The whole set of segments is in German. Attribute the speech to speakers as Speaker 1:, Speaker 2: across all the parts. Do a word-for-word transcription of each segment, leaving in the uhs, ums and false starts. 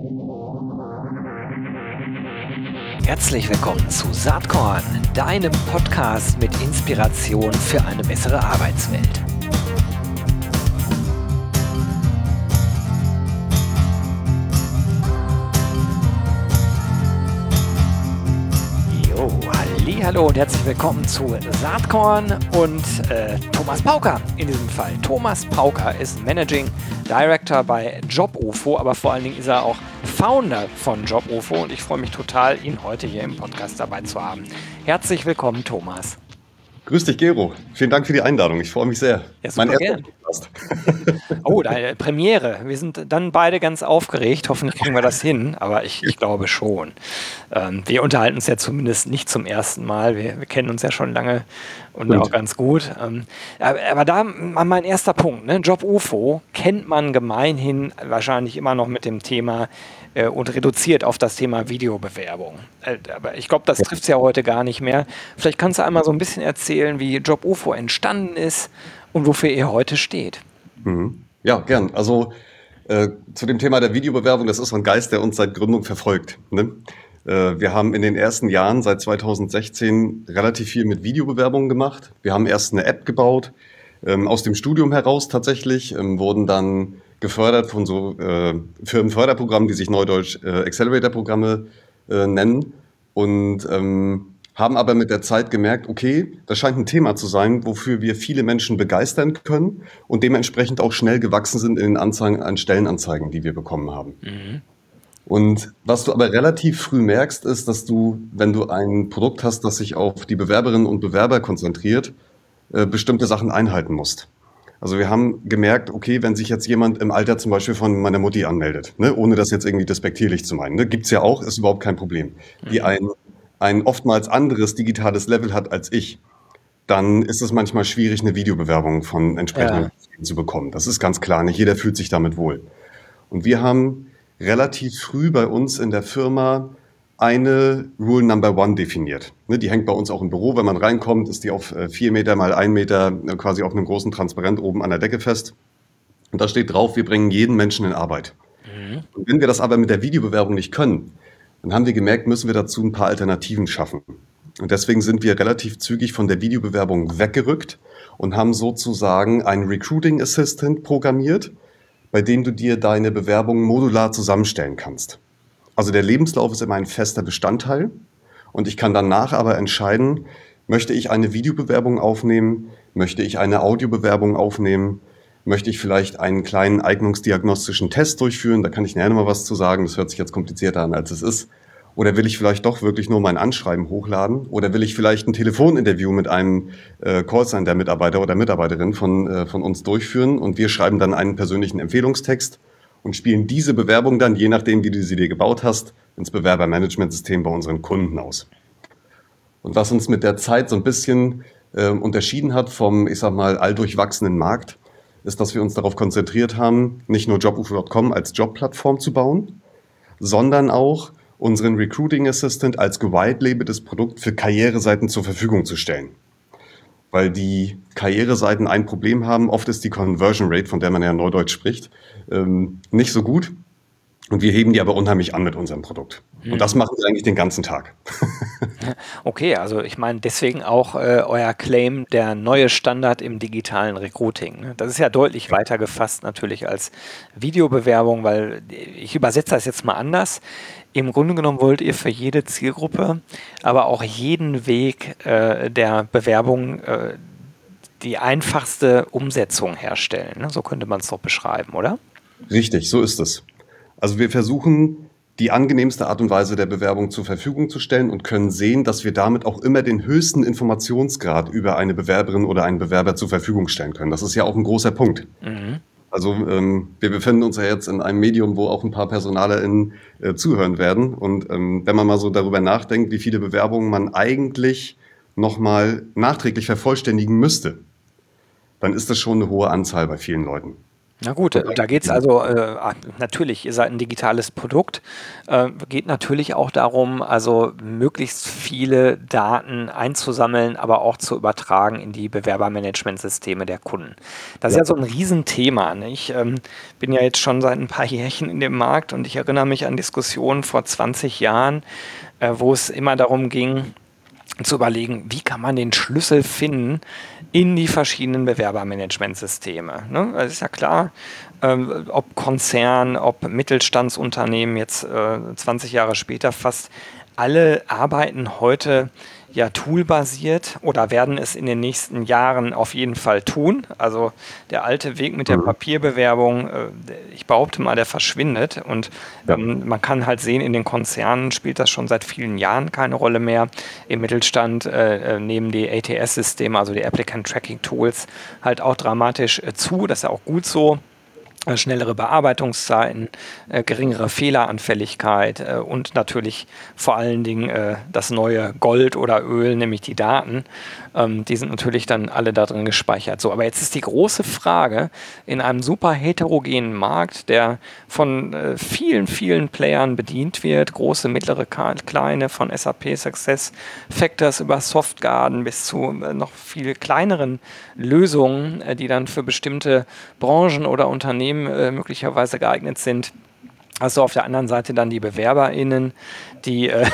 Speaker 1: Herzlich willkommen zu Saatkorn, deinem Podcast mit Inspiration für eine bessere Arbeitswelt. Jo, hallo und herzlich willkommen zu Saatkorn und äh, Thomas Pauker in diesem Fall. Thomas Pauker ist Managing Director bei JobUFO, aber vor allen Dingen ist er auch Founder von JobUFO und ich freue mich total, ihn heute hier im Podcast dabei zu haben. Herzlich willkommen, Thomas.
Speaker 2: Grüß dich, Gero. Vielen Dank für die Einladung. Ich freue mich sehr.
Speaker 1: Ja, super, mein erster Podcast. Oh, deine Premiere. Wir sind dann beide ganz aufgeregt. Hoffentlich kriegen wir das hin, aber ich, ich glaube schon. Ähm, wir unterhalten uns ja zumindest nicht zum ersten Mal. Wir, wir kennen uns ja schon lange und Gut. auch ganz gut. Ähm, aber, aber da mal mein erster Punkt. Ne? JobUFO kennt man gemeinhin wahrscheinlich immer noch mit dem Thema äh, und reduziert auf das Thema Videobewerbung. Äh, aber ich glaube, das trifft es ja heute gar nicht mehr. Vielleicht kannst du einmal so ein bisschen erzählen, wie JobUFO entstanden ist und wofür ihr heute steht.
Speaker 2: Mhm. Ja, gern. Also äh, zu dem Thema der Videobewerbung, das ist so ein Geist, der uns seit Gründung verfolgt. Ne? Äh, wir haben in den ersten Jahren, seit zweitausendsechzehn, relativ viel mit Videobewerbungen gemacht. Wir haben erst eine App gebaut, ähm, aus dem Studium heraus tatsächlich, ähm, wurden dann gefördert von so äh, Firmenförderprogrammen, die sich neudeutsch äh, Accelerator-Programme äh, nennen und ähm, haben aber mit der Zeit gemerkt, okay, das scheint ein Thema zu sein, wofür wir viele Menschen begeistern können und dementsprechend auch schnell gewachsen sind in den Anzeigen an Stellenanzeigen, die wir bekommen haben. Mhm. Und was du aber relativ früh merkst, ist, dass du, wenn du ein Produkt hast, das sich auf die Bewerberinnen und Bewerber konzentriert, äh, bestimmte Sachen einhalten musst. Also wir haben gemerkt, okay, wenn sich jetzt jemand im Alter zum Beispiel von meiner Mutti anmeldet, ne, ohne das jetzt irgendwie despektierlich zu meinen, ne, gibt's ja auch, ist überhaupt kein Problem, die
Speaker 1: Mhm.
Speaker 2: ein ein oftmals anderes digitales Level hat als ich, dann ist es manchmal schwierig, eine Videobewerbung von entsprechenden
Speaker 1: Ja.
Speaker 2: zu bekommen. Das ist ganz klar, nicht jeder fühlt sich damit wohl. Und wir haben relativ früh bei uns in der Firma eine Rule Number One definiert. Ne, die hängt bei uns auch im Büro. Wenn man reinkommt, ist die auf vier Meter mal ein Meter quasi auf einem großen Transparent oben an der Decke fest. Und da steht drauf, wir bringen jeden Menschen in Arbeit. Mhm. Und wenn wir das aber mit der Videobewerbung nicht können, dann haben wir gemerkt, müssen wir dazu ein paar Alternativen schaffen. Und deswegen sind wir relativ zügig von der Videobewerbung weggerückt und haben sozusagen einen Recruiting Assistant programmiert, bei dem du dir deine Bewerbung modular zusammenstellen kannst. Also der Lebenslauf ist immer ein fester Bestandteil und ich kann danach aber entscheiden, möchte ich eine Videobewerbung aufnehmen, möchte ich eine Audiobewerbung aufnehmen, möchte ich vielleicht einen kleinen eignungsdiagnostischen Test durchführen, da kann ich nachher noch mal was zu sagen, das hört sich jetzt komplizierter an, als es ist. Oder will ich vielleicht doch wirklich nur mein Anschreiben hochladen? Oder will ich vielleicht ein Telefoninterview mit einem äh, Callcenter-Mitarbeiter oder Mitarbeiterin von, äh, von uns durchführen und wir schreiben dann einen persönlichen Empfehlungstext und spielen diese Bewerbung dann, je nachdem, wie du sie dir gebaut hast, ins Bewerbermanagementsystem bei unseren Kunden aus. Und was uns mit der Zeit so ein bisschen äh, unterschieden hat vom, ich sag mal, alldurchwachsenen Markt, ist, dass wir uns darauf konzentriert haben, nicht nur JobUFO Punkt com als Jobplattform zu bauen, sondern auch unseren Recruiting Assistant als gewidelabetes Produkt für Karriereseiten zur Verfügung zu stellen. Weil die Karriereseiten ein Problem haben, oft ist die Conversion Rate, von der man ja Neudeutsch spricht, ähm, nicht so gut. Und wir heben die aber unheimlich an mit unserem Produkt. Und das machen wir eigentlich den ganzen Tag.
Speaker 1: Okay, also ich meine deswegen auch äh, euer Claim, der neue Standard im digitalen Recruiting. Ne? Das ist ja deutlich weiter gefasst natürlich als Videobewerbung, weil ich übersetze das jetzt mal anders. Im Grunde genommen wollt ihr für jede Zielgruppe, aber auch jeden Weg äh, der Bewerbung äh, die einfachste Umsetzung herstellen. Ne? So könnte man es doch beschreiben, oder?
Speaker 2: Richtig, so ist es. Also wir versuchen, die angenehmste Art und Weise der Bewerbung zur Verfügung zu stellen und können sehen, dass wir damit auch immer den höchsten Informationsgrad über eine Bewerberin oder einen Bewerber zur Verfügung stellen können. Das ist ja auch ein großer Punkt. Mhm. Also ähm, wir befinden uns ja jetzt in einem Medium, wo auch ein paar PersonalerInnen äh, zuhören werden. Und ähm, wenn man mal so darüber nachdenkt, wie viele Bewerbungen man eigentlich nochmal nachträglich vervollständigen müsste, dann ist das schon eine hohe Anzahl bei vielen Leuten.
Speaker 1: Na gut,
Speaker 2: Und
Speaker 1: äh, da geht's also, äh, ah, natürlich, ihr seid ein digitales Produkt. Äh, geht natürlich auch darum, also möglichst viele Daten einzusammeln, aber auch zu übertragen in die Bewerbermanagementsysteme der Kunden. Das ist
Speaker 2: ja,
Speaker 1: ja so ein Riesenthema, ne? Ich ähm, bin ja jetzt schon seit ein paar Jährchen in dem Markt und ich erinnere mich an Diskussionen vor zwanzig Jahren, äh, wo es immer darum ging, zu überlegen, wie kann man den Schlüssel finden in die verschiedenen Bewerbermanagementsysteme. Ne? Also ist ja klar, ähm, ob Konzern, ob Mittelstandsunternehmen jetzt äh, zwanzig Jahre später fast alle arbeiten heute ja toolbasiert oder werden es in den nächsten Jahren auf jeden Fall tun. Also der alte Weg mit der
Speaker 2: mhm.
Speaker 1: Papierbewerbung, äh, ich behaupte mal, der verschwindet. Und
Speaker 2: Ja,
Speaker 1: ähm, man kann halt sehen, in den Konzernen spielt das schon seit vielen Jahren keine Rolle mehr. Im Mittelstand äh, äh, nehmen die A T S-Systeme, also die Applicant Tracking Tools, halt auch dramatisch äh, zu. Das ist ja auch gut so. Äh, schnellere Bearbeitungszeiten, äh, geringere Fehleranfälligkeit äh, und natürlich vor allen Dingen äh, das neue Gold oder Öl, nämlich die Daten. Ähm, die sind natürlich dann alle da drin gespeichert. So, aber jetzt ist die große Frage, in einem super heterogenen Markt, der von äh, vielen, vielen Playern bedient wird, große, mittlere, kleine, von S A P Success Factors über Softgarden bis zu äh, noch viel kleineren Lösungen, äh, die dann für bestimmte Branchen oder Unternehmen äh, möglicherweise geeignet sind. Also auf der anderen Seite dann die BewerberInnen, die, äh,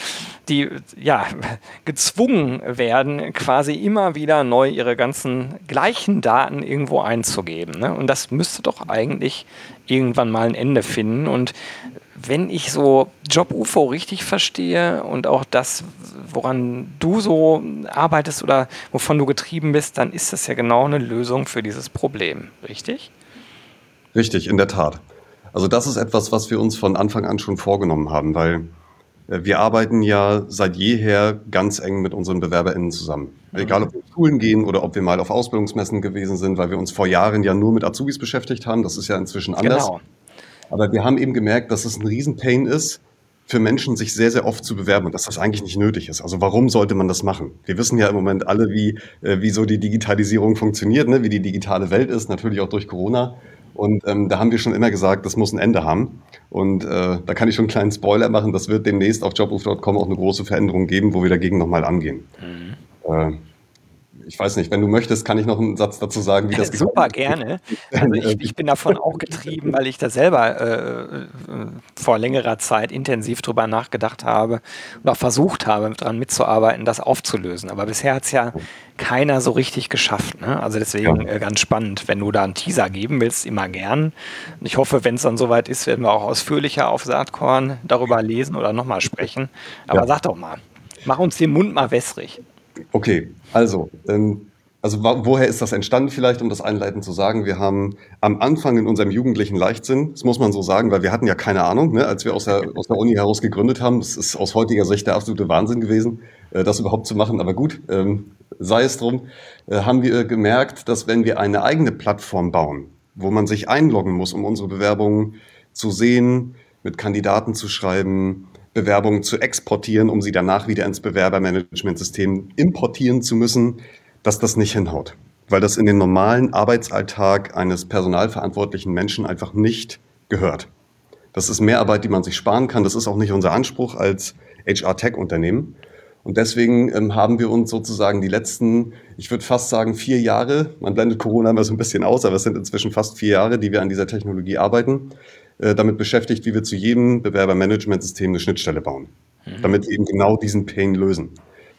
Speaker 1: die ja, gezwungen werden, quasi immer wieder neu ihre ganzen gleichen Daten irgendwo einzugeben. Ne? Und das müsste doch eigentlich irgendwann mal ein Ende finden. Und wenn ich so Job-U F O richtig verstehe und auch das, woran du so arbeitest oder wovon du getrieben bist, dann ist das ja genau eine Lösung für dieses Problem, richtig?
Speaker 2: richtig, in der Tat. Also das ist etwas, was wir uns von Anfang an schon vorgenommen haben, weil äh, wir arbeiten ja seit jeher ganz eng mit unseren BewerberInnen zusammen. Egal, ob wir in Schulen gehen oder ob wir mal auf Ausbildungsmessen gewesen sind, weil wir uns vor Jahren ja nur mit Azubis beschäftigt haben. Das ist ja inzwischen anders.
Speaker 1: Genau.
Speaker 2: Aber wir haben eben gemerkt, dass es ein Riesenpain ist, für Menschen sich sehr, sehr oft zu bewerben und dass das eigentlich nicht nötig ist. Also warum sollte man das machen? Wir wissen ja im Moment alle, wie, äh, wie so die Digitalisierung funktioniert, ne? Wie die digitale Welt ist, natürlich auch durch Corona. Und ähm, da haben wir schon immer gesagt, das muss ein Ende haben. Und äh, da kann ich schon einen kleinen Spoiler machen, das wird demnächst auf jobuf Punkt com auch eine große Veränderung geben, wo wir dagegen nochmal angehen.
Speaker 1: Mhm.
Speaker 2: Äh, ich weiß nicht, wenn du möchtest, kann ich noch einen Satz dazu sagen, wie das
Speaker 1: Super
Speaker 2: gekommen
Speaker 1: gerne.
Speaker 2: ist.
Speaker 1: Also ich, ich bin davon auch getrieben, weil ich da selber äh, äh, vor längerer Zeit intensiv drüber nachgedacht habe und auch versucht habe, daran mitzuarbeiten, das aufzulösen. Aber bisher hat es ja keiner so richtig geschafft. Ne? Also
Speaker 2: Ja.
Speaker 1: deswegen äh, ganz spannend. Wenn du da einen Teaser geben willst, immer gern. Und ich hoffe, wenn es dann soweit ist, werden wir auch ausführlicher auf Saatkorn darüber lesen oder nochmal sprechen. Aber
Speaker 2: Ja.
Speaker 1: sag doch mal, mach uns den Mund mal wässrig.
Speaker 2: Okay, also, ähm, also wa- woher ist das entstanden vielleicht, um das einleitend zu sagen? Wir haben am Anfang in unserem jugendlichen Leichtsinn, das muss man so sagen, weil wir hatten ja keine Ahnung, ne, als wir aus der, aus der Uni heraus gegründet haben. Das ist aus heutiger Sicht der absolute Wahnsinn gewesen, äh, das überhaupt zu machen. Aber gut, ähm, sei es drum, äh, haben wir gemerkt, dass wenn wir eine eigene Plattform bauen, wo man sich einloggen muss, um unsere Bewerbungen zu sehen, mit Kandidaten zu schreiben, Bewerbungen zu exportieren, um sie danach wieder ins Bewerbermanagementsystem importieren zu müssen, dass das nicht hinhaut. Weil das in den normalen Arbeitsalltag eines personalverantwortlichen Menschen einfach nicht gehört. Das ist Mehrarbeit, die man sich sparen kann. Das ist auch nicht unser Anspruch als H R-Tech-Unternehmen. Und deswegen ähm, haben wir uns sozusagen die letzten, ich würde fast sagen, vier Jahre, man blendet Corona immer so ein bisschen aus, aber es sind inzwischen fast vier Jahre, die wir an dieser Technologie arbeiten, äh, damit beschäftigt, wie wir zu jedem Bewerbermanagementsystem eine Schnittstelle bauen, damit wir eben genau diesen Pain lösen.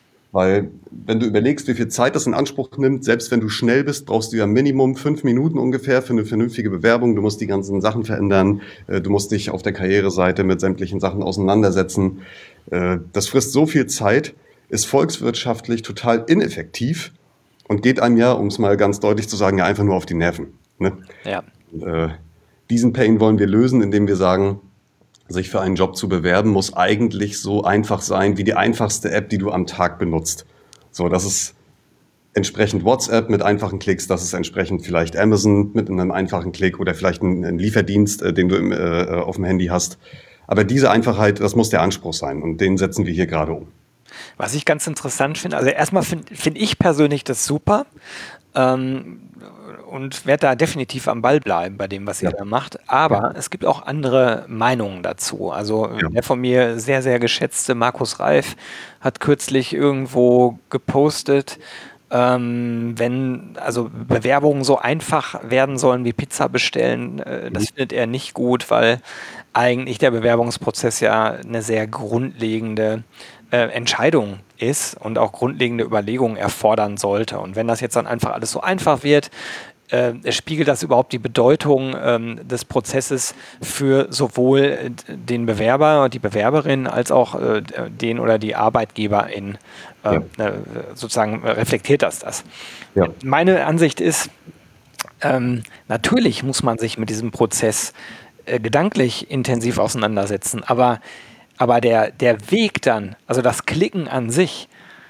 Speaker 2: Weil wenn du überlegst, wie viel Zeit das in Anspruch nimmt, selbst wenn du schnell bist, brauchst du ja Minimum fünf Minuten ungefähr für eine vernünftige Bewerbung. Du musst die ganzen Sachen verändern. äh, Du musst dich auf der Karriereseite mit sämtlichen Sachen auseinandersetzen. Äh, Das frisst so viel Zeit, ist volkswirtschaftlich total ineffektiv und geht einem ja, um es mal ganz deutlich zu sagen, ja einfach nur auf die Nerven. Ne?
Speaker 1: Ja.
Speaker 2: Äh, Diesen Pain wollen wir lösen, indem wir sagen, sich für einen Job zu bewerben, muss eigentlich so einfach sein wie die einfachste App, die du am Tag benutzt. So, das ist entsprechend WhatsApp mit einfachen Klicks, das ist entsprechend vielleicht Amazon mit einem einfachen Klick oder vielleicht ein, ein Lieferdienst, äh, den du im, äh, auf dem Handy hast. Aber diese Einfachheit, das muss der Anspruch sein und den setzen wir hier gerade um.
Speaker 1: Was ich ganz interessant finde, also erstmal finde find ich persönlich das super, ähm, und werde da definitiv am Ball bleiben bei dem, was ihr
Speaker 2: Ja,
Speaker 1: da macht.
Speaker 2: ja,
Speaker 1: Aber es gibt auch andere Meinungen dazu. Also
Speaker 2: ja.
Speaker 1: der von mir sehr, sehr geschätzte Markus Reif hat kürzlich irgendwo gepostet, ähm, wenn also Bewerbungen so einfach werden sollen wie Pizza bestellen, äh,
Speaker 2: Mhm.
Speaker 1: das findet er nicht gut, weil eigentlich der Bewerbungsprozess ja eine sehr grundlegende äh, Entscheidung ist und auch grundlegende Überlegungen erfordern sollte. Und wenn das jetzt dann einfach alles so einfach wird, äh, spiegelt das überhaupt die Bedeutung ähm, des Prozesses für sowohl äh, den Bewerber, die Bewerberin, als auch äh, den oder die Arbeitgeberin? Äh,
Speaker 2: Ja,
Speaker 1: äh, sozusagen reflektiert das das?
Speaker 2: ja,
Speaker 1: Meine Ansicht ist, ähm, natürlich muss man sich mit diesem Prozess äh, gedanklich intensiv auseinandersetzen, aber, aber der, der Weg dann, also das Klicken an sich,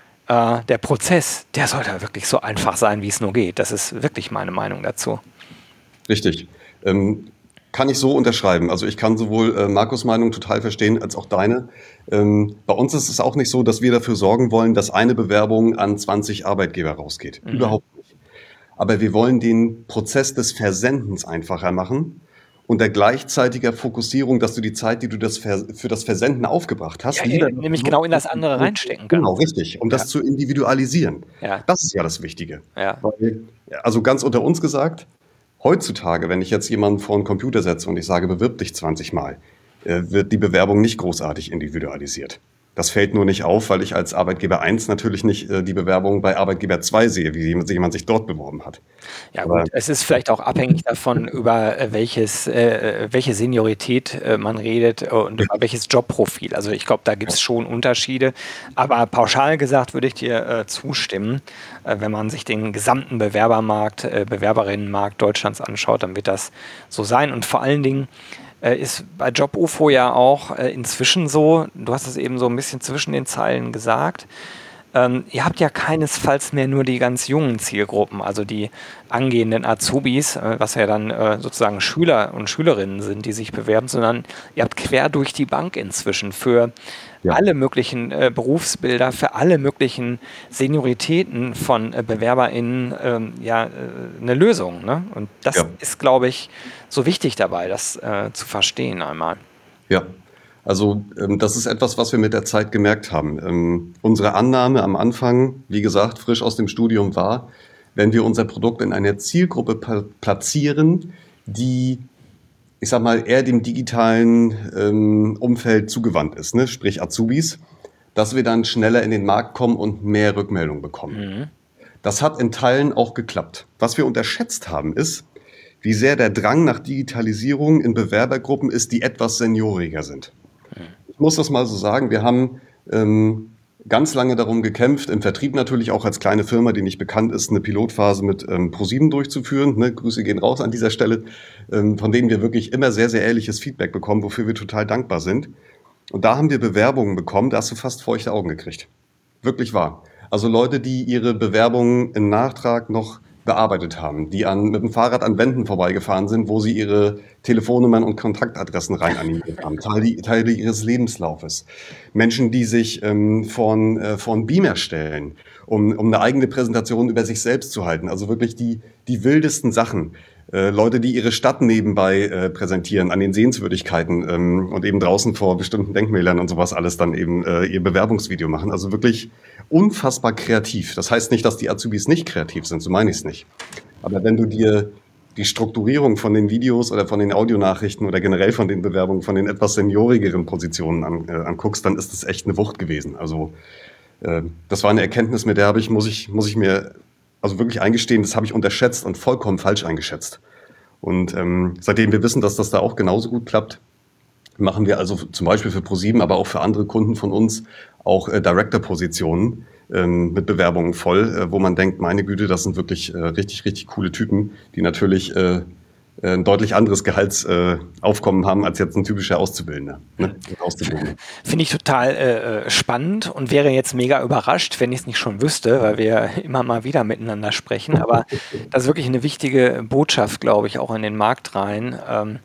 Speaker 1: äh, der Prozess, der sollte wirklich so einfach sein, wie es nur geht. Das ist wirklich meine Meinung dazu.
Speaker 2: richtig. Ähm, kann ich so unterschreiben. Also ich kann sowohl äh, Markus' Meinung total verstehen, als auch deine. Ähm, bei uns ist es auch nicht so, dass wir dafür sorgen wollen, dass eine Bewerbung an zwanzig Arbeitgeber rausgeht.
Speaker 1: Mhm.
Speaker 2: Überhaupt nicht. Aber wir wollen den Prozess des Versendens einfacher machen unter gleichzeitiger Fokussierung, dass du die Zeit, die du das Ver für das Versenden aufgebracht
Speaker 1: Ja,
Speaker 2: hast,
Speaker 1: äh,
Speaker 2: lieber dafür
Speaker 1: nämlich genau in das
Speaker 2: nutzt,
Speaker 1: andere reinstecken
Speaker 2: genau,
Speaker 1: kannst.
Speaker 2: richtig, um
Speaker 1: Ja,
Speaker 2: das zu individualisieren.
Speaker 1: ja,
Speaker 2: Das ist ja das Wichtige.
Speaker 1: ja.
Speaker 2: Weil, also ganz unter uns gesagt, heutzutage, wenn ich jetzt jemanden vor einen Computer setze und ich sage, bewirb dich zwanzig Mal, äh, wird die Bewerbung nicht großartig individualisiert. Das fällt nur nicht auf, weil ich als Arbeitgeber eins natürlich nicht äh, die Bewerbung bei Arbeitgeber zwei sehe, wie jemand, jemand sich dort beworben hat.
Speaker 1: Ja
Speaker 2: Aber
Speaker 1: gut, es ist vielleicht auch abhängig davon, über äh, welches, äh, welche Seniorität äh, man redet äh, und
Speaker 2: ja,
Speaker 1: über welches Jobprofil. Also ich glaube, da gibt es schon Unterschiede. Aber pauschal gesagt würde ich dir äh, zustimmen. Äh, wenn man sich den gesamten Bewerbermarkt, äh, Bewerberinnenmarkt Deutschlands anschaut, dann wird das so sein. Und vor allen Dingen äh, ist bei JobUFO ja auch äh, inzwischen so, du hast es eben so ein bisschen zwischen den Zeilen gesagt, ähm, ihr habt ja keinesfalls mehr nur die ganz jungen Zielgruppen, also die angehenden Azubis, äh, was ja dann äh, sozusagen Schüler und Schülerinnen sind, die sich bewerben, sondern ihr habt quer durch die Bank inzwischen für
Speaker 2: ja,
Speaker 1: alle möglichen äh, Berufsbilder, für alle möglichen Senioritäten von äh, BewerberInnen ähm, ja, äh, eine Lösung. Ne? Und das
Speaker 2: ja,
Speaker 1: ist, glaube ich, so wichtig dabei, das äh, zu verstehen einmal.
Speaker 2: ja. Also ähm, das ist etwas, was wir mit der Zeit gemerkt haben. Ähm, unsere Annahme am Anfang, wie gesagt, frisch aus dem Studium war, wenn wir unser Produkt in einer Zielgruppe pa- platzieren, die, ich sag mal, eher dem digitalen ähm, Umfeld zugewandt ist, ne? Sprich Azubis, dass wir dann schneller in den Markt kommen und mehr Rückmeldung bekommen.
Speaker 1: Mhm.
Speaker 2: Das hat in Teilen auch geklappt. Was wir unterschätzt haben, ist, wie sehr der Drang nach Digitalisierung in Bewerbergruppen ist, die etwas senioriger sind. Ich muss das mal so sagen, wir haben ähm, ganz lange darum gekämpft, im Vertrieb natürlich auch als kleine Firma, die nicht bekannt ist, eine Pilotphase mit ähm, ProSieben durchzuführen. Ne? Grüße gehen raus an dieser Stelle, ähm, von denen wir wirklich immer sehr, sehr ehrliches Feedback bekommen, wofür wir total dankbar sind. Und da haben wir Bewerbungen bekommen, da hast du fast feuchte Augen gekriegt. Wirklich wahr. Also Leute, die ihre Bewerbungen im Nachtrag noch bearbeitet haben, die an, mit dem Fahrrad an Wänden vorbeigefahren sind, wo sie ihre Telefonnummern und Kontaktadressen rein animiert haben, Teile, Teile ihres Lebenslaufes. Menschen, die sich ähm, von, äh, von Beamer stellen, um, um eine eigene Präsentation über sich selbst zu halten. Also wirklich die, die wildesten Sachen. Äh, Leute, die ihre Stadt nebenbei äh, präsentieren an den Sehenswürdigkeiten ähm, und eben draußen vor bestimmten Denkmälern und sowas alles dann eben äh, ihr Bewerbungsvideo machen. Also wirklich unfassbar kreativ. Das heißt nicht, dass die Azubis nicht kreativ sind, so meine ich es nicht. Aber wenn du dir die Strukturierung von den Videos oder von den Audionachrichten oder generell von den Bewerbungen von den etwas seniorigeren Positionen an, äh, anguckst, dann ist das echt eine Wucht gewesen. Also äh, das war eine Erkenntnis, mit der habe ich, muss ich, muss ich mir also wirklich eingestehen, das habe ich unterschätzt und vollkommen falsch eingeschätzt. Und ähm, seitdem wir wissen, dass das da auch genauso gut klappt, machen wir also zum Beispiel für ProSieben, aber auch für andere Kunden von uns auch äh, Director-Positionen ähm, mit Bewerbungen voll, äh, wo man denkt, meine Güte, das sind wirklich äh, richtig, richtig coole Typen, die natürlich äh, äh, ein deutlich anderes Gehaltsaufkommen äh, haben als jetzt ein typischer Auszubildender. Ne? Auszubildender.
Speaker 1: Finde ich total äh, spannend und wäre jetzt mega überrascht, wenn ich es nicht schon wüsste, weil wir immer mal wieder miteinander sprechen. Aber das ist wirklich eine wichtige Botschaft, glaube ich, auch in den Markt rein. Ähm,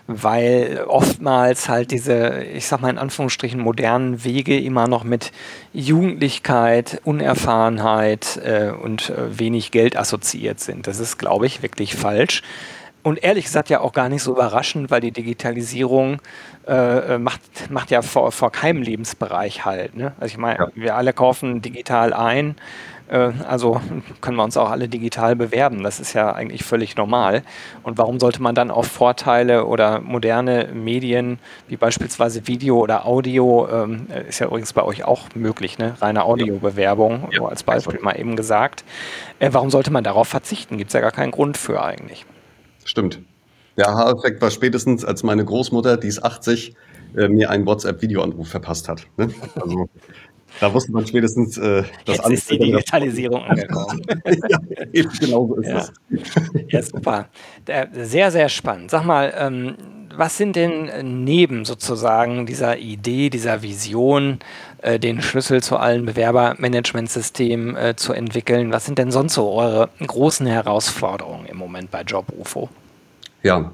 Speaker 1: weil oftmals halt diese, ich sag mal in Anführungsstrichen, modernen Wege immer noch mit Jugendlichkeit, Unerfahrenheit äh, und äh, wenig Geld assoziiert sind. Das ist, glaube ich, wirklich falsch. Und ehrlich gesagt ja auch gar nicht so überraschend, weil die Digitalisierung äh, macht, macht ja vor, vor keinem Lebensbereich halt. Ne? Also ich meine,
Speaker 2: Ja.
Speaker 1: wir alle kaufen digital ein, äh, also können wir uns auch alle digital bewerben. Das ist ja eigentlich völlig normal. Und warum sollte man dann auf Vorteile oder moderne Medien, wie beispielsweise Video oder Audio, ähm, ist ja übrigens bei euch auch möglich, ne? Reine Audiobewerbung,
Speaker 2: Ja.
Speaker 1: so als Beispiel mal eben gesagt. Äh, warum sollte man darauf verzichten? Gibt es ja gar keinen Grund für eigentlich.
Speaker 2: Stimmt. Der Aha-Effekt war spätestens, als meine Großmutter, die ist achtzig, äh, mir einen WhatsApp-Videoanruf verpasst hat. Ne? Also da wusste man spätestens, äh, dass
Speaker 1: Jetzt
Speaker 2: alles
Speaker 1: ist die Digitalisierung angekommen.
Speaker 2: ja, eben genau so ist
Speaker 1: Ja.
Speaker 2: das.
Speaker 1: Ja, super. Der- Sehr, sehr spannend. Sag mal, ähm, was sind denn äh, neben sozusagen dieser Idee, dieser Vision, äh, den Schlüssel zu allen Bewerbermanagementsystemen äh, zu entwickeln, was sind denn sonst so eure großen Herausforderungen im Moment bei JobUFO?
Speaker 2: Ja,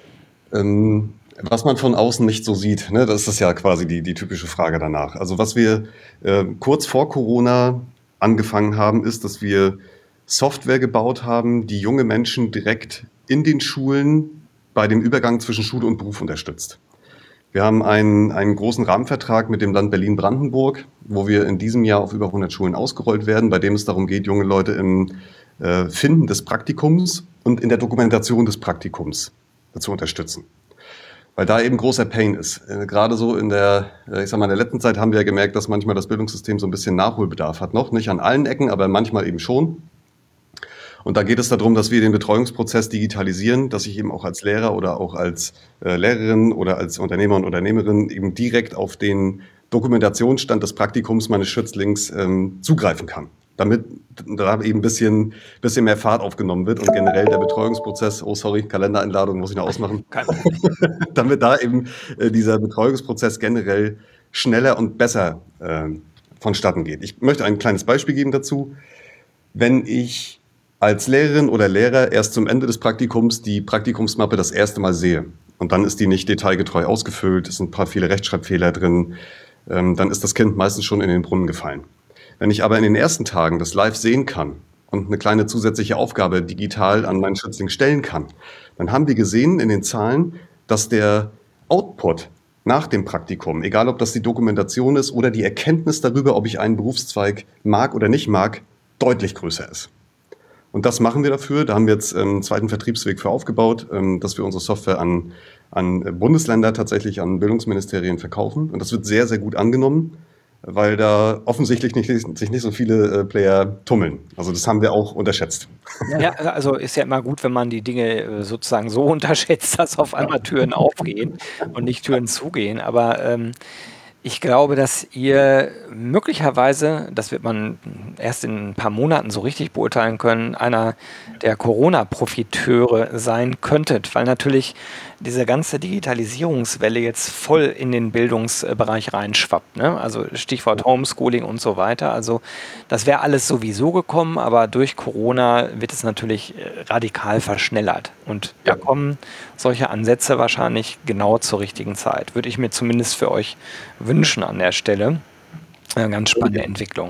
Speaker 2: ähm, was man von außen nicht so sieht, ne, das ist ja quasi die, die typische Frage danach. Also was wir äh, kurz vor Corona angefangen haben, ist, dass wir Software gebaut haben, die junge Menschen direkt in den Schulen bei dem Übergang zwischen Schule und Beruf unterstützt. Wir haben einen, einen großen Rahmenvertrag mit dem Land Berlin-Brandenburg, wo wir in diesem Jahr auf über hundert Schulen ausgerollt werden, bei dem es darum geht, junge Leute im äh, Finden des Praktikums und in der Dokumentation des Praktikums zu unterstützen. Weil da eben großer Pain ist. Äh, gerade so in der, äh, ich sag mal, in der letzten Zeit haben wir ja gemerkt, dass manchmal das Bildungssystem so ein bisschen Nachholbedarf hat. Noch nicht an allen Ecken, aber manchmal eben schon. Und da geht es darum, dass wir den Betreuungsprozess digitalisieren, dass ich eben auch als Lehrer oder auch als äh, Lehrerin oder als Unternehmer und Unternehmerin eben direkt auf den Dokumentationsstand des Praktikums meines Schützlings ähm, zugreifen kann. Damit da eben ein bisschen, bisschen mehr Fahrt aufgenommen wird und generell der Betreuungsprozess, oh sorry, Kalendereinladung muss ich noch ausmachen,
Speaker 1: Kein Problem.
Speaker 2: damit da eben äh, dieser Betreuungsprozess generell schneller und besser äh, vonstatten geht. Ich möchte ein kleines Beispiel geben dazu. Wenn ich als Lehrerin oder Lehrer erst zum Ende des Praktikums die Praktikumsmappe das erste Mal sehe und dann ist die nicht detailgetreu ausgefüllt, es sind ein paar viele Rechtschreibfehler drin, ähm, dann ist das Kind meistens schon in den Brunnen gefallen. Wenn ich aber in den ersten Tagen das live sehen kann und eine kleine zusätzliche Aufgabe digital an meinen Schützling stellen kann, dann haben wir gesehen in den Zahlen, dass der Output nach dem Praktikum, egal ob das die Dokumentation ist oder die Erkenntnis darüber, ob ich einen Berufszweig mag oder nicht mag, deutlich größer ist. Und das machen wir dafür. Da haben wir jetzt einen zweiten Vertriebsweg für aufgebaut, dass wir unsere Software an, an Bundesländer, tatsächlich an Bildungsministerien verkaufen. Und das wird sehr, sehr gut angenommen, weil da offensichtlich nicht, sich nicht so viele Player tummeln. Also das haben wir auch unterschätzt.
Speaker 1: Ja, also ist ja immer gut, wenn man die Dinge sozusagen so unterschätzt, dass auf einmal Türen aufgehen und nicht Türen zugehen. Aber ähm, ich glaube, dass ihr möglicherweise, das wird man erst in ein paar Monaten so richtig beurteilen können, einer der Corona-Profiteure sein könntet, weil natürlich diese ganze Digitalisierungswelle jetzt voll in den Bildungsbereich reinschwappt, ne? Also Stichwort Homeschooling und so weiter. Also das wäre alles sowieso gekommen, aber durch Corona wird es natürlich radikal verschnellert. Und da
Speaker 2: Ja.
Speaker 1: kommen solche Ansätze wahrscheinlich genau zur richtigen Zeit. Würde ich mir zumindest für euch wünschen an der Stelle. Eine ganz spannende Entwicklung.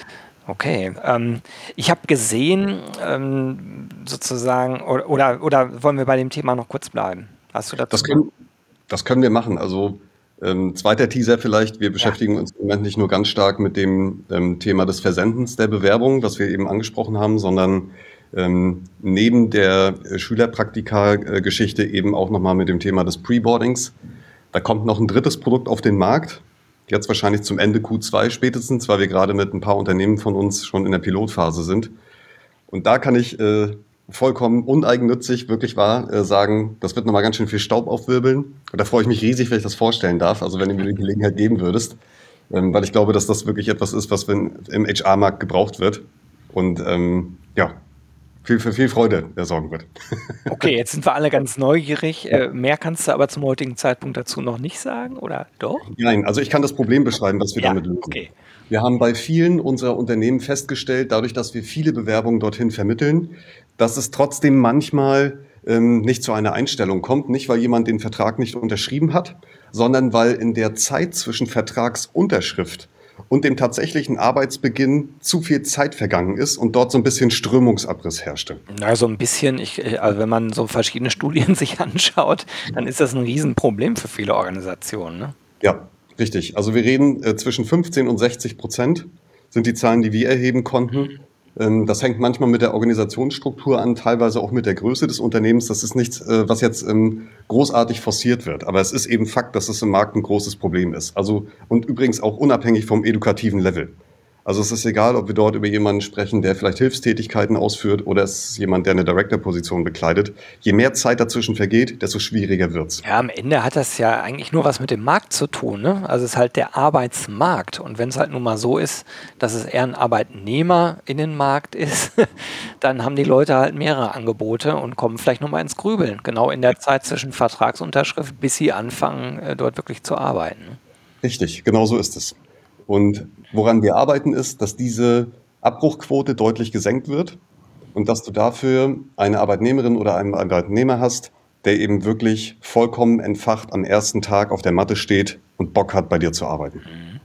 Speaker 1: Okay, ähm, ich habe gesehen, ähm, sozusagen, oder, oder, oder wollen wir bei dem Thema noch kurz bleiben? Hast du dazu?
Speaker 2: Das können, das können wir machen. Also ähm, zweiter Teaser vielleicht, wir beschäftigen uns im Moment nicht nur ganz stark mit dem ähm, Thema des Versendens der Bewerbung, was wir eben angesprochen haben, sondern ähm, neben der äh, Schülerpraktika-Geschichte eben auch nochmal mit dem Thema des Preboardings. Da kommt noch ein drittes Produkt auf den Markt, jetzt wahrscheinlich zum Ende Q zwei spätestens, weil wir gerade mit ein paar Unternehmen von uns schon in der Pilotphase sind. Und da kann ich äh, vollkommen uneigennützig, wirklich wahr, äh, sagen, das wird nochmal ganz schön viel Staub aufwirbeln. Und da freue ich mich riesig, wenn ich das vorstellen darf, also wenn du mir die Gelegenheit geben würdest. Ähm, weil ich glaube, dass das wirklich etwas ist, was wenn, im H R-Markt gebraucht wird. Und ähm, ja, viel, für viel Freude äh, sorgen wird.
Speaker 1: Okay, jetzt sind wir alle ganz neugierig. Äh, mehr kannst du aber zum heutigen Zeitpunkt dazu noch nicht sagen, oder doch?
Speaker 2: Nein, also ich kann das Problem beschreiben, was wir
Speaker 1: Ja,
Speaker 2: damit lösen.
Speaker 1: okay.
Speaker 2: Wir haben bei vielen unserer Unternehmen festgestellt, dadurch, dass wir viele Bewerbungen dorthin vermitteln, dass es trotzdem manchmal ähm, nicht zu einer Einstellung kommt. Nicht, weil jemand den Vertrag nicht unterschrieben hat, sondern weil in der Zeit zwischen Vertragsunterschrift und dem tatsächlichen Arbeitsbeginn zu viel Zeit vergangen ist und dort so ein bisschen Strömungsabriss herrschte.
Speaker 1: Na, so ein bisschen, ich, äh, also wenn man so verschiedene Studien sich anschaut, dann ist das ein Riesenproblem für viele Organisationen, ne?
Speaker 2: Ja, richtig. Also wir reden äh, zwischen fünfzehn und sechzig Prozent sind die Zahlen, die wir erheben konnten. Ähm, das hängt manchmal mit der Organisationsstruktur an, teilweise auch mit der Größe des Unternehmens. Das ist nichts, äh, was jetzt ähm, großartig forciert wird. Aber es ist eben Fakt, dass es im Markt ein großes Problem ist. Also, und übrigens auch unabhängig vom edukativen Level. Also es ist egal, ob wir dort über jemanden sprechen, der vielleicht Hilfstätigkeiten ausführt, oder es ist jemand, der eine Director-Position bekleidet. Je mehr Zeit dazwischen vergeht, desto schwieriger wird's.
Speaker 1: Ja, am Ende hat das ja eigentlich nur was mit dem Markt zu tun, ne? Also es ist halt der Arbeitsmarkt. Und wenn es halt nun mal so ist, dass es eher ein Arbeitnehmerinnenmarkt ist, dann haben die Leute halt mehrere Angebote und kommen vielleicht nochmal ins Grübeln. Genau in der Zeit zwischen Vertragsunterschrift, bis sie anfangen, äh, dort wirklich zu arbeiten, ne?
Speaker 2: Richtig, genau so ist es. Und woran wir arbeiten, ist, dass diese Abbruchquote deutlich gesenkt wird und dass du dafür eine Arbeitnehmerin oder einen Arbeitnehmer hast, der eben wirklich vollkommen entfacht am ersten Tag auf der Matte steht und Bock hat, bei dir zu arbeiten.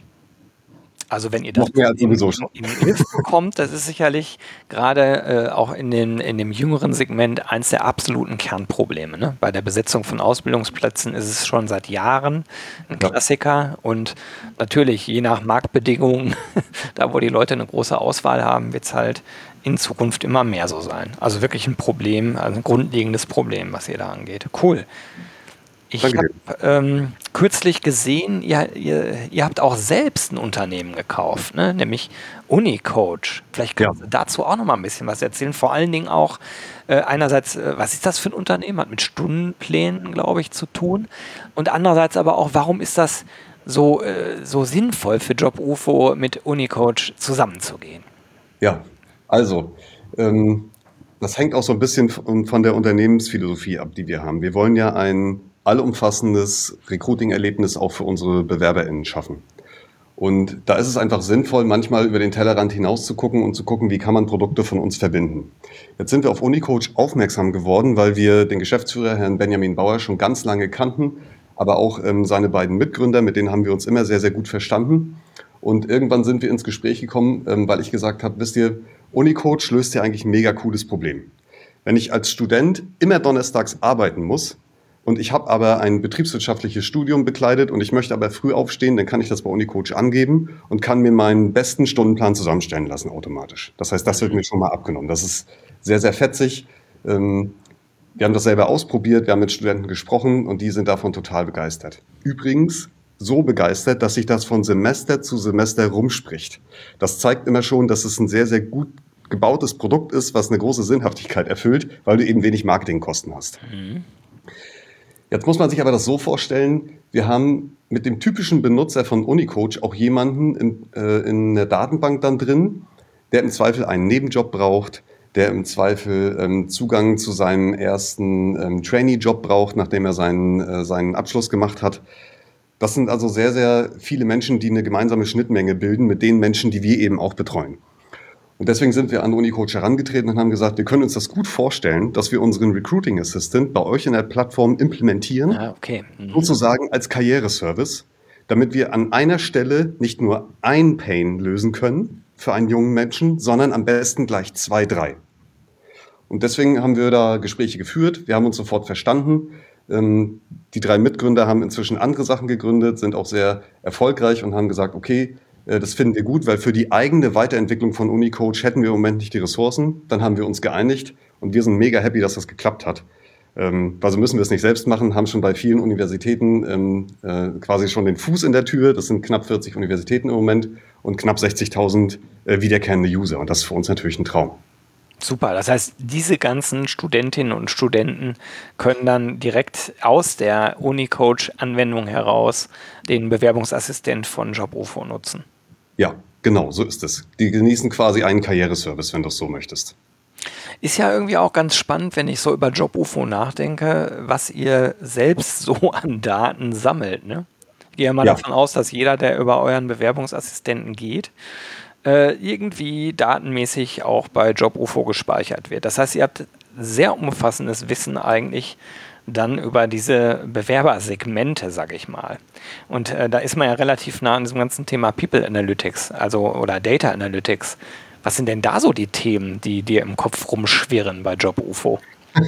Speaker 1: Also wenn ihr das
Speaker 2: Noch mehr als
Speaker 1: in,
Speaker 2: sowieso schon.
Speaker 1: in den Griff bekommt, das ist sicherlich gerade äh, auch in, den, in dem jüngeren Segment eins der absoluten Kernprobleme, ne? Bei der Besetzung von Ausbildungsplätzen ist es schon seit Jahren ein
Speaker 2: Ja.
Speaker 1: Klassiker und natürlich je nach Marktbedingungen, da wo die Leute eine große Auswahl haben, wird es halt in Zukunft immer mehr so sein. Also wirklich ein Problem, also ein grundlegendes Problem, was ihr da angeht. Cool. Ich
Speaker 2: Danke
Speaker 1: habe
Speaker 2: dir.
Speaker 1: ähm, kürzlich gesehen, ihr, ihr, ihr habt auch selbst ein Unternehmen gekauft, ne? Nämlich Unicoach. Vielleicht
Speaker 2: Ja.
Speaker 1: kannst du dazu auch noch mal ein bisschen was erzählen. Vor allen Dingen auch äh, einerseits, äh, was ist das für ein Unternehmen? Hat mit Stundenplänen, glaube ich, zu tun. Und andererseits aber auch, warum ist das so, äh, so sinnvoll für JobUFO mit Unicoach zusammenzugehen?
Speaker 2: Ja, also, ähm, das hängt auch so ein bisschen von, von der Unternehmensphilosophie ab, die wir haben. Wir wollen ja ein allumfassendes Recruiting-Erlebnis auch für unsere BewerberInnen schaffen. Und da ist es einfach sinnvoll, manchmal über den Tellerrand hinaus zu gucken und zu gucken, wie kann man Produkte von uns verbinden. Jetzt sind wir auf Unicoach aufmerksam geworden, weil wir den Geschäftsführer, Herrn Benjamin Bauer, schon ganz lange kannten, aber auch ähm, seine beiden Mitgründer, mit denen haben wir uns immer sehr, sehr gut verstanden. Und irgendwann sind wir ins Gespräch gekommen, ähm, weil ich gesagt habe, wisst ihr, Unicoach löst ja eigentlich ein mega cooles Problem. Wenn ich als Student immer donnerstags arbeiten muss und ich habe aber ein betriebswirtschaftliches Studium bekleidet und ich möchte aber früh aufstehen, dann kann ich das bei Unicoach angeben und kann mir meinen besten Stundenplan zusammenstellen lassen automatisch. Das heißt, das wird mir schon mal abgenommen. Das ist sehr, sehr fetzig. Ähm, Wir haben das selber ausprobiert, wir haben mit Studenten gesprochen und die sind davon total begeistert. Übrigens so begeistert, dass sich das von Semester zu Semester rumspricht. Das zeigt immer schon, dass es ein sehr, sehr gut gebautes Produkt ist, was eine große Sinnhaftigkeit erfüllt, weil du eben wenig Marketingkosten hast. Jetzt muss man sich aber das so vorstellen, wir haben mit dem typischen Benutzer von Unicoach auch jemanden in, äh, in der Datenbank dann drin, der im Zweifel einen Nebenjob braucht, der im Zweifel ähm, Zugang zu seinem ersten ähm, Trainee-Job braucht, nachdem er seinen, äh, seinen Abschluss gemacht hat. Das sind also sehr, sehr viele Menschen, die eine gemeinsame Schnittmenge bilden mit den Menschen, die wir eben auch betreuen. Und deswegen sind wir an Unicoach herangetreten und haben gesagt, wir können uns das gut vorstellen, dass wir unseren Recruiting Assistant bei euch in der Plattform implementieren,
Speaker 1: Ah, okay. Mhm.
Speaker 2: sozusagen als Karriereservice, damit wir an einer Stelle nicht nur ein Pain lösen können für einen jungen Menschen, sondern am besten gleich zwei, drei. Und deswegen haben wir da Gespräche geführt. Wir haben uns sofort verstanden. Ähm, die drei Mitgründer haben inzwischen andere Sachen gegründet, sind auch sehr erfolgreich und haben gesagt, okay, äh, das finden wir gut, weil für die eigene Weiterentwicklung von Unicoach hätten wir im Moment nicht die Ressourcen. Dann haben wir uns geeinigt und wir sind mega happy, dass das geklappt hat. Ähm, also müssen wir es nicht selbst machen, haben schon bei vielen Universitäten ähm, äh, quasi schon den Fuß in der Tür. Das sind knapp vierzig Universitäten im Moment und knapp sechzigtausend äh, wiederkehrende User. Und das ist für uns natürlich ein Traum.
Speaker 1: Super, das heißt, diese ganzen Studentinnen und Studenten können dann direkt aus der Unicoach-Anwendung heraus den Bewerbungsassistent von JobUFO nutzen.
Speaker 2: Ja, genau, so ist es. Die genießen quasi einen Karriereservice, wenn du es so möchtest.
Speaker 1: Ist ja irgendwie auch ganz spannend, wenn ich so über JobUFO nachdenke, was ihr selbst so an Daten sammelt, ne? Ich gehe mal
Speaker 2: Ja.
Speaker 1: davon aus, dass jeder, der über euren Bewerbungsassistenten geht, äh, irgendwie datenmäßig auch bei JobUFO gespeichert wird. Das heißt, ihr habt sehr umfassendes Wissen eigentlich dann über diese Bewerbersegmente, sage ich mal. Und äh, da ist man ja relativ nah an diesem ganzen Thema People Analytics, also oder Data Analytics. Was sind denn da so die Themen, die dir im Kopf rumschwirren bei JobUFO?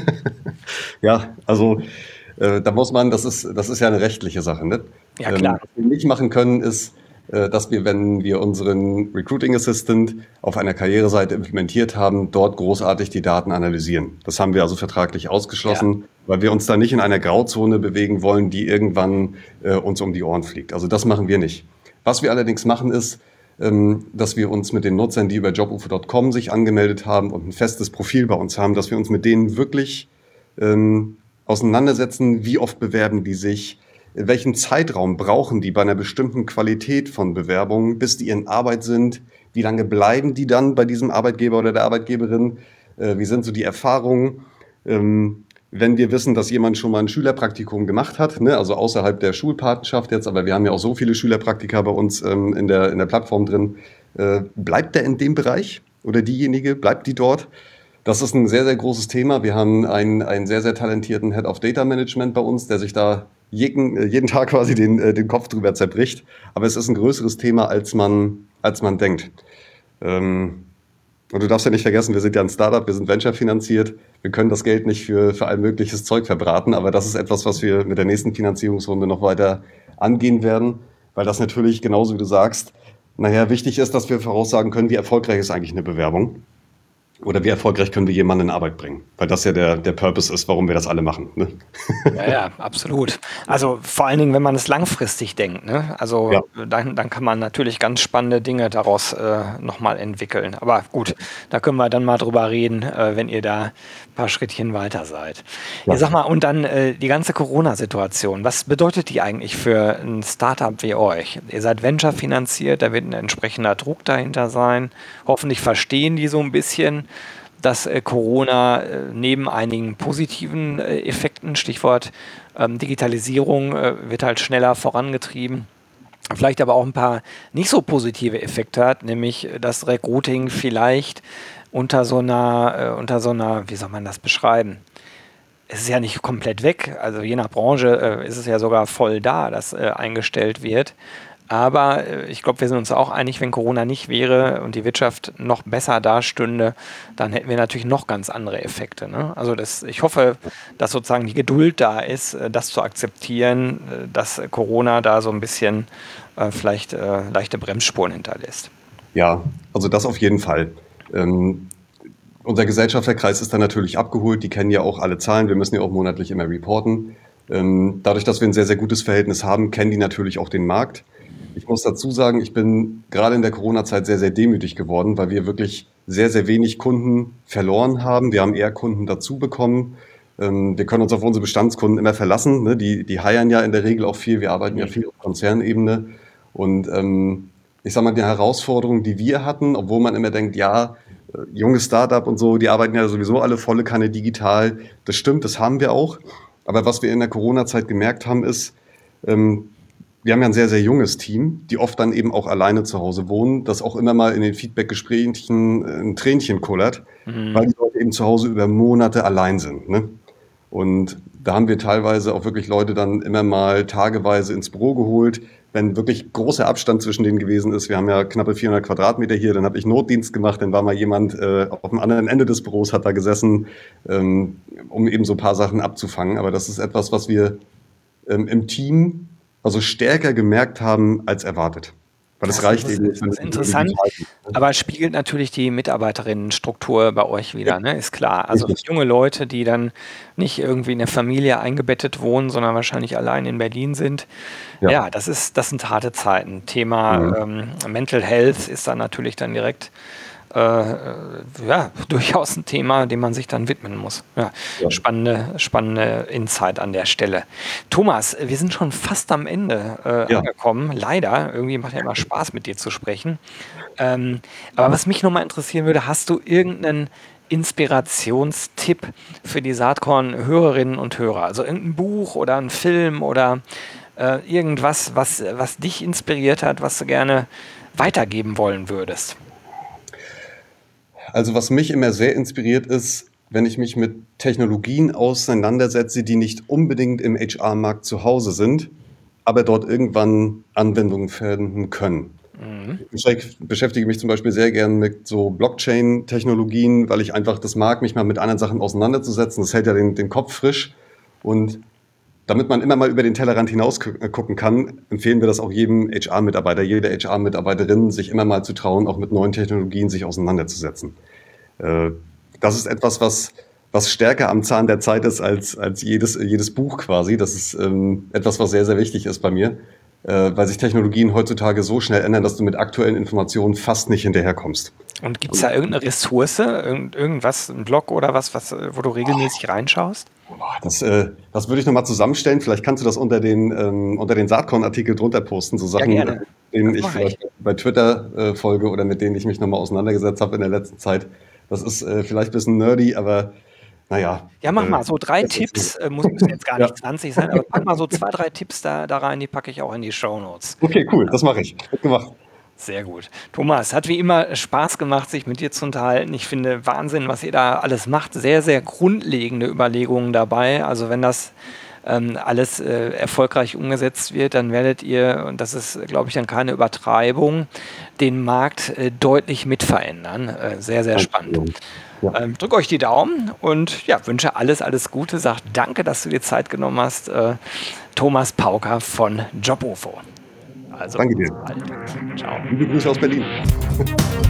Speaker 2: Ja, also äh, da muss man, das ist, das ist ja eine rechtliche Sache. Ne?
Speaker 1: Ja, klar.
Speaker 2: Ähm, was wir nicht machen können, ist, äh, dass wir, wenn wir unseren Recruiting Assistant auf einer Karriereseite implementiert haben, dort großartig die Daten analysieren. Das haben wir also vertraglich ausgeschlossen, ja. weil wir uns da nicht in einer Grauzone bewegen wollen, die irgendwann äh, uns um die Ohren fliegt. Also das machen wir nicht. Was wir allerdings machen ist, ähm, dass wir uns mit den Nutzern, die über jobufo Punkt com sich angemeldet haben und ein festes Profil bei uns haben, dass wir uns mit denen wirklich ähm, auseinandersetzen, wie oft bewerben die sich, in welchen Zeitraum brauchen die bei einer bestimmten Qualität von Bewerbungen, bis die in Arbeit sind, wie lange bleiben die dann bei diesem Arbeitgeber oder der Arbeitgeberin, äh, wie sind so die Erfahrungen, ähm, wenn wir wissen, dass jemand schon mal ein Schülerpraktikum gemacht hat, ne, also außerhalb der Schulpatenschaft jetzt, aber wir haben ja auch so viele Schülerpraktika bei uns ähm, in der, in der Plattform drin, äh, bleibt der in dem Bereich oder diejenige, bleibt die dort? Das ist ein sehr, sehr großes Thema. Wir haben einen, einen sehr, sehr talentierten Head of Data Management bei uns, der sich da jeden, jeden Tag quasi den, den Kopf drüber zerbricht. Aber es ist ein größeres Thema, als man, als man denkt. Ähm, und du darfst ja nicht vergessen, wir sind ja ein Startup, wir sind venture-finanziert. Wir können das Geld nicht für, für all mögliches Zeug verbraten. Aber das ist etwas, was wir mit der nächsten Finanzierungsrunde noch weiter angehen werden. Weil das natürlich, genauso wie du sagst, nachher wichtig ist, dass wir voraussagen können, wie erfolgreich ist eigentlich eine Bewerbung. Oder wie erfolgreich können wir jemanden in Arbeit bringen? Weil das ja der, der Purpose ist, warum wir das alle machen. Ne?
Speaker 1: Ja, ja, absolut. Also vor allen Dingen, wenn man es langfristig denkt. Ne? Also ja. dann, dann kann man natürlich ganz spannende Dinge daraus äh, nochmal entwickeln. Aber gut, da können wir dann mal drüber reden, äh, wenn ihr da ein paar Schrittchen weiter seid. Ja, ja sag mal, und dann äh, die ganze Corona-Situation. Was bedeutet die eigentlich für ein Startup wie euch? Ihr seid Venture finanziert, da wird ein entsprechender Druck dahinter sein. Hoffentlich verstehen die so ein bisschen, dass äh, Corona äh, neben einigen positiven äh, Effekten, Stichwort ähm, Digitalisierung, äh, wird halt schneller vorangetrieben, vielleicht aber auch ein paar nicht so positive Effekte hat, nämlich das Recruiting vielleicht unter so einer, äh, unter so einer, wie soll man das beschreiben? Es ist ja nicht komplett weg, also je nach Branche äh, ist es ja sogar voll da, dass äh, eingestellt wird. Aber ich glaube, wir sind uns auch einig, wenn Corona nicht wäre und die Wirtschaft noch besser dastünde, dann hätten wir natürlich noch ganz andere Effekte. Ne? Also das, ich hoffe, dass sozusagen die Geduld da ist, das zu akzeptieren, dass Corona da so ein bisschen äh, vielleicht äh, leichte Bremsspuren hinterlässt.
Speaker 2: Ja, also das auf jeden Fall. Ähm, unser Gesellschafterkreis ist da natürlich abgeholt. Die kennen ja auch alle Zahlen. Wir müssen ja auch monatlich immer reporten. Ähm, dadurch, dass wir ein sehr, sehr gutes Verhältnis haben, kennen die natürlich auch den Markt. Ich muss dazu sagen, ich bin gerade in der Corona-Zeit sehr, sehr demütig geworden, weil wir wirklich sehr, sehr wenig Kunden verloren haben. Wir haben eher Kunden dazu bekommen. Wir können uns auf unsere Bestandskunden immer verlassen. Ne? Die, die hiren ja in der Regel auch viel. Wir arbeiten ja viel auf Konzernebene. Und ähm, ich sage mal, die Herausforderung, die wir hatten, obwohl man immer denkt, ja, junges Startup und so, die arbeiten ja sowieso alle volle Kanne digital. Das stimmt, das haben wir auch. Aber was wir in der Corona-Zeit gemerkt haben, ist, ähm, wir haben ja ein sehr, sehr junges Team, die oft dann eben auch alleine zu Hause wohnen, das auch immer mal in den Feedback-Gesprächen ein Tränchen kullert, mhm. weil die Leute eben zu Hause über Monate allein sind. Ne? Und da haben wir teilweise auch wirklich Leute dann immer mal tageweise ins Büro geholt, wenn wirklich großer Abstand zwischen denen gewesen ist. Wir haben ja knappe vierhundert Quadratmeter hier, dann habe ich Notdienst gemacht, dann war mal jemand äh, auf dem anderen Ende des Büros, hat da gesessen, ähm, um eben so ein paar Sachen abzufangen. Aber das ist etwas, was wir ähm, im Team also stärker gemerkt haben als erwartet. Weil es reicht eben nicht.
Speaker 1: Das ist interessant, aber es spiegelt natürlich die Mitarbeiterinnenstruktur bei euch wieder, ne? Ist klar. Also junge Leute, die dann nicht irgendwie in der Familie eingebettet wohnen, sondern wahrscheinlich allein in Berlin sind. Ja, ja das ist, das sind harte Zeiten. Thema mhm. ähm, Mental Health ist dann natürlich dann direkt äh, ja, durchaus ein Thema, dem man sich dann widmen muss. Ja, ja. Spannende, spannende Insight an der Stelle. Thomas, wir sind schon fast am Ende äh, ja. angekommen. Leider, irgendwie macht ja immer Spaß, mit dir zu sprechen. Ähm, aber was mich nochmal interessieren würde, hast du irgendeinen Inspirationstipp für die Saatkorn-Hörerinnen und Hörer? Also irgendein Buch oder ein Film oder äh, irgendwas, was, was dich inspiriert hat, was du gerne weitergeben wollen würdest?
Speaker 2: Also was mich immer sehr inspiriert ist, wenn ich mich mit Technologien auseinandersetze, die nicht unbedingt im H R-Markt zu Hause sind, aber dort irgendwann Anwendungen finden können.
Speaker 1: Mhm.
Speaker 2: Ich beschäftige mich zum Beispiel sehr gern mit so Blockchain-Technologien, weil ich einfach das mag, mich mal mit anderen Sachen auseinanderzusetzen. Das hält ja den, den Kopf frisch. Und damit man immer mal über den Tellerrand hinaus gucken kann, empfehlen wir das auch jedem H R-Mitarbeiter, jeder H R-Mitarbeiterin, sich immer mal zu trauen, auch mit neuen Technologien sich auseinanderzusetzen. Äh, das ist etwas, was, was stärker am Zahn der Zeit ist als, als jedes, jedes Buch quasi. Das ist ähm, etwas, was sehr, sehr wichtig ist bei mir, äh, weil sich Technologien heutzutage so schnell ändern, dass du mit aktuellen Informationen fast nicht hinterherkommst.
Speaker 1: Und gibt es da irgendeine Ressource, irgend, irgendwas, ein Blog oder was, was, wo du regelmäßig reinschaust?
Speaker 2: Das, äh, das würde ich nochmal zusammenstellen. Vielleicht kannst du das unter den, ähm, unter den Saatkorn-Artikel drunter posten, so Sachen,
Speaker 1: Ja, gerne.
Speaker 2: mit denen
Speaker 1: Das
Speaker 2: ich
Speaker 1: mach
Speaker 2: vielleicht bei Twitter äh, folge oder mit denen ich mich nochmal auseinandergesetzt habe in der letzten Zeit. Das ist äh, vielleicht ein bisschen nerdy, aber naja.
Speaker 1: Ja, mach
Speaker 2: äh,
Speaker 1: mal so drei
Speaker 2: das ist
Speaker 1: Tipps,
Speaker 2: so.
Speaker 1: äh, muss, müssen jetzt gar
Speaker 2: Ja.
Speaker 1: nicht zwanzig sein, aber pack mal so zwei, drei Tipps da, da rein, die packe ich auch in die Shownotes.
Speaker 2: Okay, cool, das mache ich. Wird gemacht.
Speaker 1: Sehr gut. Thomas, hat wie immer Spaß gemacht, sich mit dir zu unterhalten. Ich finde Wahnsinn, was ihr da alles macht. Sehr, sehr grundlegende Überlegungen dabei. Also wenn das ähm, alles äh, erfolgreich umgesetzt wird, dann werdet ihr, und das ist, glaube ich, dann keine Übertreibung, den Markt äh, deutlich mitverändern. Äh, sehr, sehr spannend.
Speaker 2: Ja.
Speaker 1: Ähm, drück euch die Daumen und ja, wünsche alles, alles Gute. Sagt danke, dass du dir Zeit genommen hast. Äh, Thomas Pauker von JobUFO. Also,
Speaker 2: Danke dir.
Speaker 1: bald. Ciao.
Speaker 2: Liebe Grüße aus Berlin.